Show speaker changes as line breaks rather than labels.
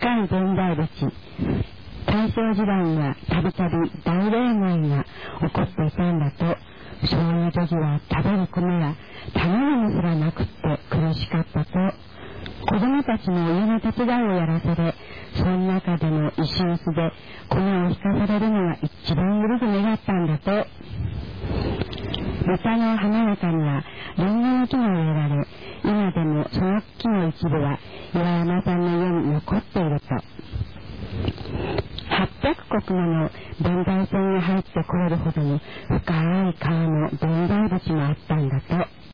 深い伝来物。大正時代にはたびたび大霊害が起こっていたんだと。そういう時は食べる米や卵すらなくって苦しかったと。子供たちの家の手伝いをやらされ、その中での石臼で米をひかされるのが一番許す願ったんだと。歌の花中にはリンゴの木が植えられ、今でもその木の一部は岩山さんの家に残っていると。800石の伝来船が入ってこれるほどの深い川の伝来淵があったんだと。